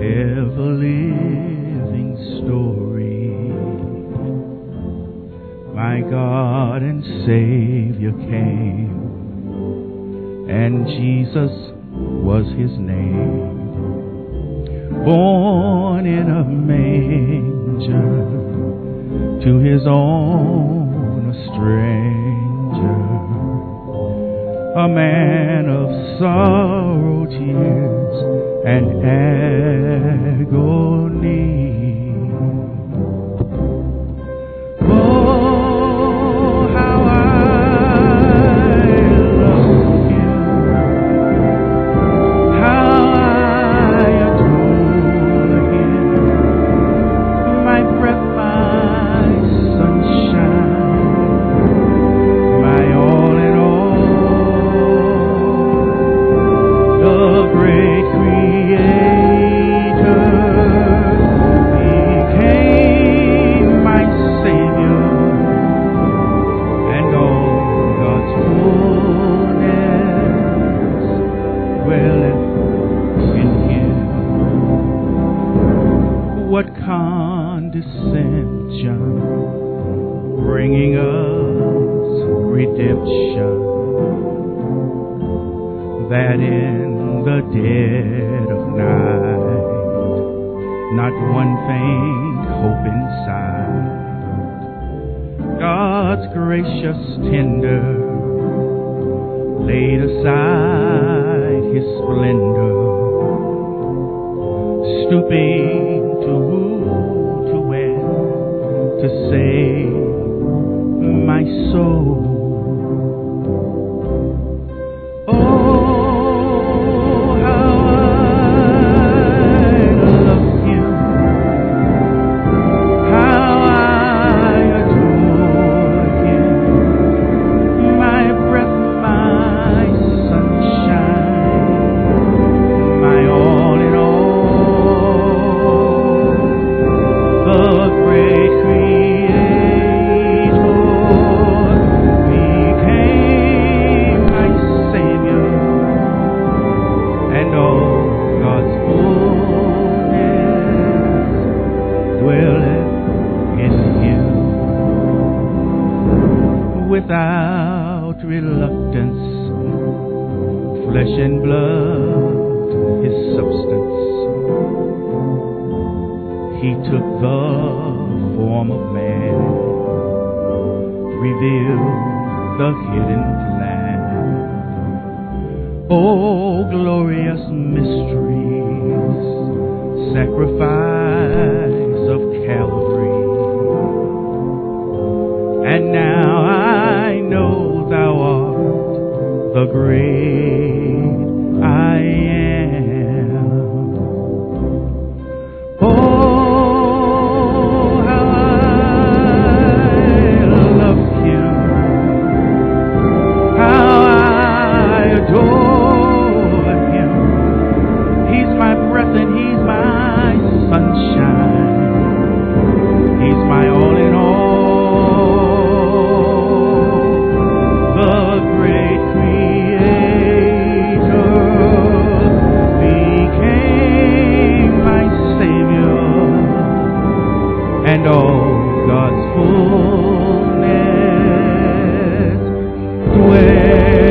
ever-living story. My God and Savior came, and Jesus was his name. Born in a manger, to his own a stranger, a man of sorrow, tears, and agony. Oh, how I love him, how I adore him, my breath, my sunshine, my all in all, the great Creator became my Savior, and all God's fullness dwelleth in him. What condescension, bringing us redemption, that in the dead of night, not one faint hope inside, God's gracious tender laid aside his splendor, stooping to woo, to wed, to save my soul. Without reluctance, flesh and blood, his substance, he took the form of man, revealed the hidden plan. Oh, glorious mysteries, sacrifice of Calvary. And now I know thou art the great I am. Oh, how I love him, how I adore him. He's my breath and he's my sunshine. He's my all in all. And all God's fullness dwells